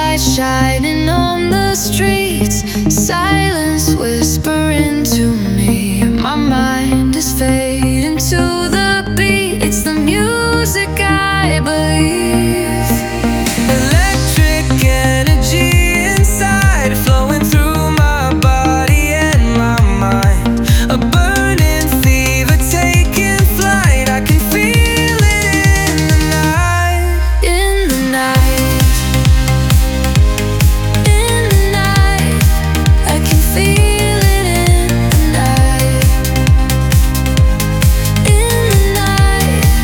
light shining on the streets, silence whispering to me.